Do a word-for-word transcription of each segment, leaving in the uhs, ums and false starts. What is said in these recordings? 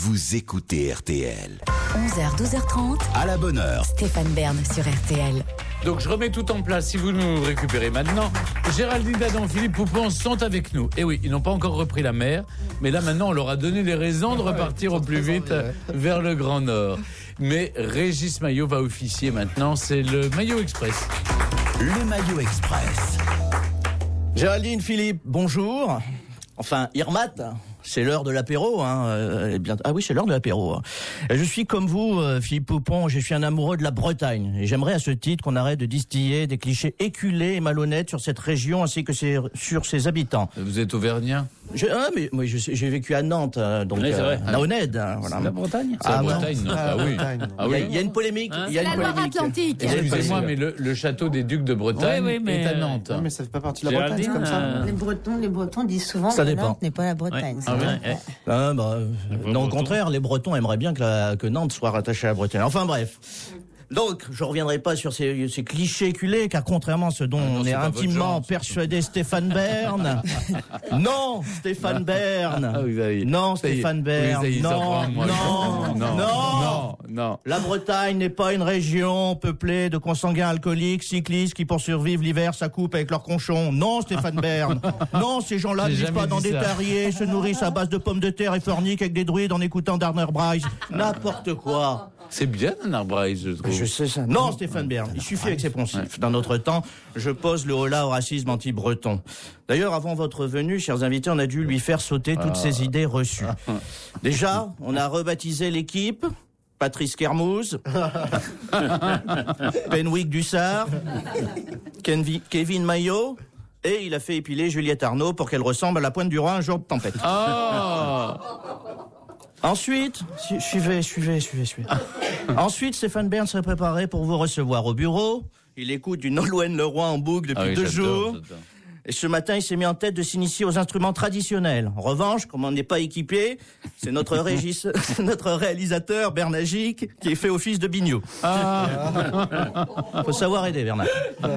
Vous écoutez R T L. onze heures, douze heures trente. À la bonne heure. Stéphane Bern sur R T L. Donc je remets tout en place, si vous nous récupérez maintenant. Géraldine Dadan, Philippe Poupon sont avec nous. Et oui, ils n'ont pas encore repris la mer, mais là maintenant on leur a donné les raisons de repartir au plus vite vers le Grand Nord. Mais Régis Maillot va officier maintenant, c'est le Maillot Express. Le Maillot Express. Géraldine, Philippe, bonjour. Enfin, Irmat, c'est l'heure de l'apéro. Hein. Euh, bien... Ah oui, c'est l'heure de l'apéro. Je suis comme vous, euh, Philippe Poupon, je suis un amoureux de la Bretagne. Et j'aimerais à ce titre qu'on arrête de distiller des clichés éculés et malhonnêtes sur cette région ainsi que ses... sur ses habitants. Vous êtes auvergnat? je... Ah, mais moi, je... j'ai vécu à Nantes, euh, donc oui, c'est vrai. euh, à Honnête. Hein, voilà. C'est la Bretagne. C'est ah, la Bretagne, non, ah, oui. Ah, oui. Il, y a, il y a une polémique. Hein, il y a c'est une la polémique. Loire-Atlantique. Excusez-moi, mais le, le château des Ducs de Bretagne oui, oui, mais est à Nantes. euh, mais ça fait pas partie de la Bretagne, Géraldine, comme ça. euh... Les Bretons, les Bretons disent souvent Ça que dépend. Nantes n'est pas la Bretagne. Ah, oui, ouais. Ah, bah, euh, non, au contraire, les Bretons aimeraient bien que, la, que Nantes soit rattachée à la Bretagne. Enfin bref. Donc, je reviendrai pas sur ces, ces clichés éculés, car contrairement à ce dont ah non, on est, est intimement genre, persuadé Stéphane Bern. non, Stéphane Bern. Ah oui, oui. Non, Stéphane Bern. Oui, non, non, non, non, non, non, non. La Bretagne n'est pas une région peuplée de consanguins alcooliques, cyclistes qui, pour survivre l'hiver, s'accoupent avec leurs conchons. Non, Stéphane Bern. Non, ces gens-là ne J'ai vivent jamais pas dans dit des ça. terriers, se nourrissent à base de pommes de terre et forniquent avec des druides en écoutant Darner Bryce. N'importe quoi. C'est bien un arbraise, je trouve. Je sais ça. Non, Stéphane Bern, il suffit avec ses poncifs. Dans notre temps, je pose le holà au racisme anti-breton. D'ailleurs, avant votre venue, chers invités, on a dû lui faire sauter toutes ces idées reçues. Déjà, on a rebaptisé l'équipe Patrice Kermouz, Penwick Dussard, Kenvi- Kevin Maillot, et il a fait épiler Juliette Arnaud pour qu'elle ressemble à la pointe du roi un jour de tempête. Ah. Ensuite, su- suivez, suivez, suivez, suivez. Ensuite, Stéphane Bern s'est préparé pour vous recevoir au bureau. Il écoute du Nolwenn Leroy en boucle depuis Ah oui, deux j'adore, jours. j'adore. Et ce matin, il s'est mis en tête de s'initier aux instruments traditionnels. En revanche, comme on n'est pas équipé, c'est notre, régis... notre réalisateur, Bernagic, qui est fait office de bignou. Ah. Faut savoir aider, Bernard.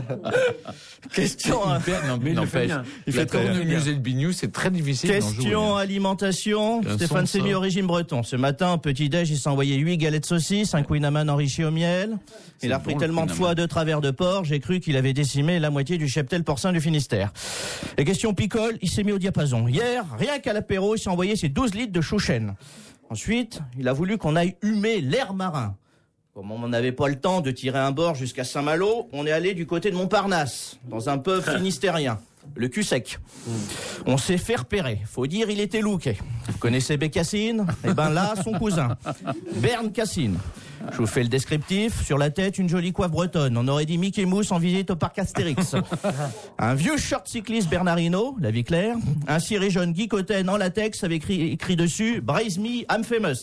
Question... hein. Hyper- non, mais il le fait n'empêche, bien. Il la fait très bien. cornemuse et le bignou, c'est très difficile d'en jouer. Question alimentation. Un Stéphane son, s'est mis ça. au régime breton. Ce matin, au petit-déj, il s'est envoyé huit galettes de saucisses, un Queen Amman enrichi au miel. C'est Il a bon, repris le tellement Queen de foie, Amman. deux travers de porc, j'ai cru qu'il avait décimé la moitié du cheptel porcin du Finistère. Et question picole, il s'est mis au diapason. Hier, rien qu'à l'apéro, il s'est envoyé ses douze litres de chouchen. Ensuite, il a voulu qu'on aille humer l'air marin. Comme on n'avait pas le temps de tirer un bord jusqu'à Saint-Malo, on est allé du côté de Montparnasse, dans un pub finistérien, le cul sec. On s'est fait repérer. Faut dire, il était looké. Vous connaissez Bécassine? Eh ben là, son cousin. Bern Cassine. Je vous fais le descriptif. Sur la tête, une jolie coiffe bretonne. On aurait dit Mickey Mouse en visite au parc Astérix. Un vieux short cycliste Bernardino, la vie claire. Un ciré jaune Guy Cotten en latex avec écrit, écrit dessus Braise me, I'm famous.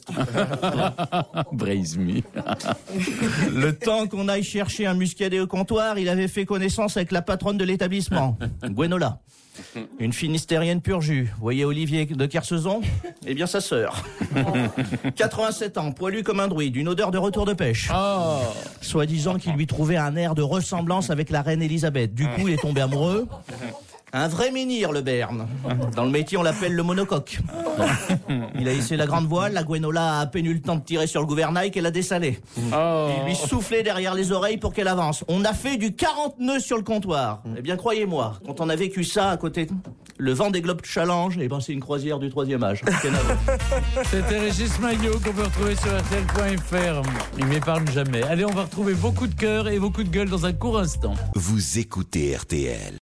Braise me. Le temps qu'on aille chercher un muscadet au comptoir, il avait fait connaissance avec la patronne de l'établissement, Gwenola. Une finistérienne pur jus. Vous voyez Olivier de Kersezon? Eh bien, sa sœur. quatre-vingt-sept ans, poilu comme un druide, une odeur de retour de pêche. Oh. Soi-disant qu'il lui trouvait un air de ressemblance avec la reine Elisabeth. Du coup, il est tombé amoureux. Un vrai menhir, le Bern. Dans le métier, on l'appelle le monocoque. Il a hissé la grande voile, la Gwenola a à peine eu le temps de tirer sur le gouvernail qu'elle a dessalé. Oh. Il lui soufflait derrière les oreilles pour qu'elle avance. On a fait du quarante nœuds sur le comptoir. Eh bien, croyez-moi, quand on a vécu ça à côté, le Vendée Globe Challenge, eh ben, c'est une croisière du troisième âge. C'était Régis Maillot qu'on peut retrouver sur R T L point F R. Il m'épargne jamais. Allez, on va retrouver beaucoup de cœur et beaucoup de gueule dans un court instant. Vous écoutez R T L.